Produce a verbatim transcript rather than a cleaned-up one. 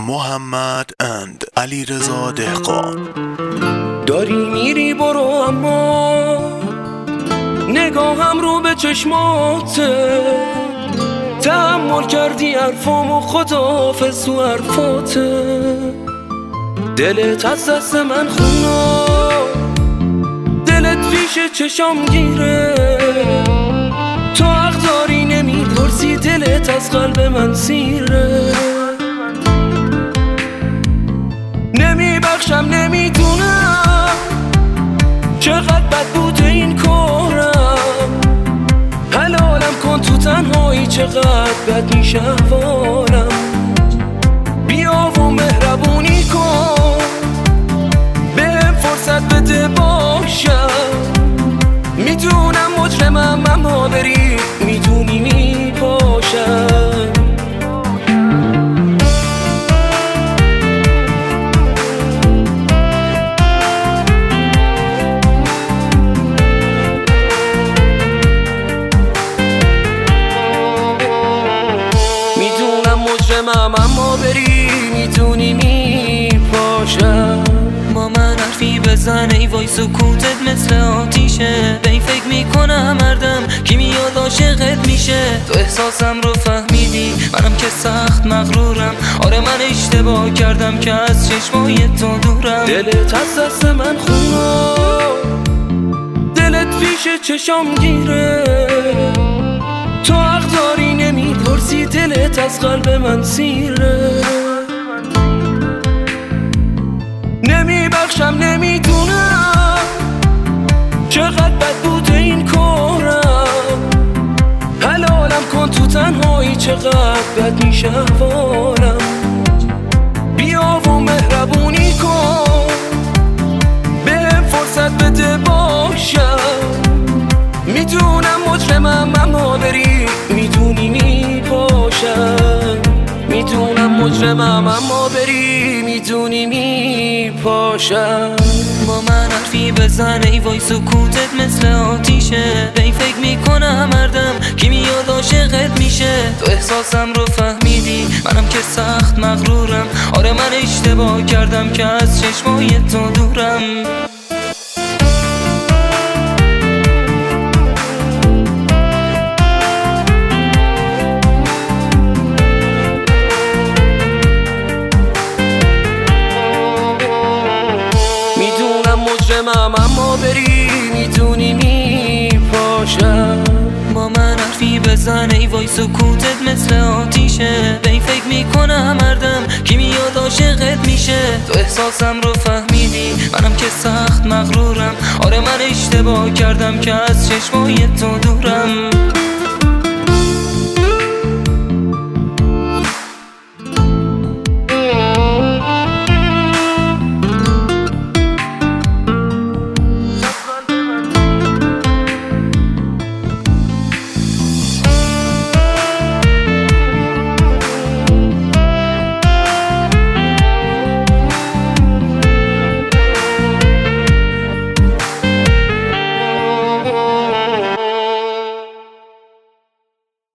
محمد اند علیرضا دهقان. داری میری برو اما نگاهم رو به چشماته، تحمل کردی حرفامو خداحافظ تو حرفاته. دلت از دست من خونا، دلت پیش چشام گیره، تو حق داری نمیپرسی، دلت از قلب من سیره. نمیبخشم نمیدونم چقدر بد بوده این کارم، حلالم کن تو تنهایی چقدر بد میشه احوالم. بیا و مهربونی کن بهم فرصت بده باشم، میدونم مجرمم اما بری میدونی میپاشم. میدونم مجرمم اما بری میدونی میپاشم. با من حرفی بزن ای وای سکوتت مثل آتیشه، به این فکر میکنم مردم کی میاد عاشقت میشه. تو احساسم رو فهمیدی منم که سخت مغرورم، آره من اشتباه کردم که از چشمای تو دورم. دلت از دست من خونا، دلت پیش چشام گیره، تو حق داری نمیپرسی، دلت از قلب من سیره. نمیبخشم نمیدونم چقدر بد بوده این کارم، حلالم کن تو تنهایی چقدر بد میشه احوالم. بیا و مهربونی کن بهم فرصت بده باشم، میدونم مجرمم اما بری میدونی میپاشم. میدونم مجرمم اما بری میدونی میپاشم. با من حرفی بزن ای وای سکوتت مثل آتیشه، به این فکر میکنم مردم کی میاد عاشقت میشه. تو احساسم رو فهمیدی منم که سخت مغرورم، آره من اشتباه کردم که از چشمای تو دورم. مجرمم اما بری میدونی میپاشم. با من حرفی بزن ای وای سکوتت مثل آتیشه، به این فکر میکنم مردم کی میاد عاشقت میشه. تو احساسم رو فهمیدی منم که سخت مغرورم، آره من اشتباه کردم که از چشمای تو دورم.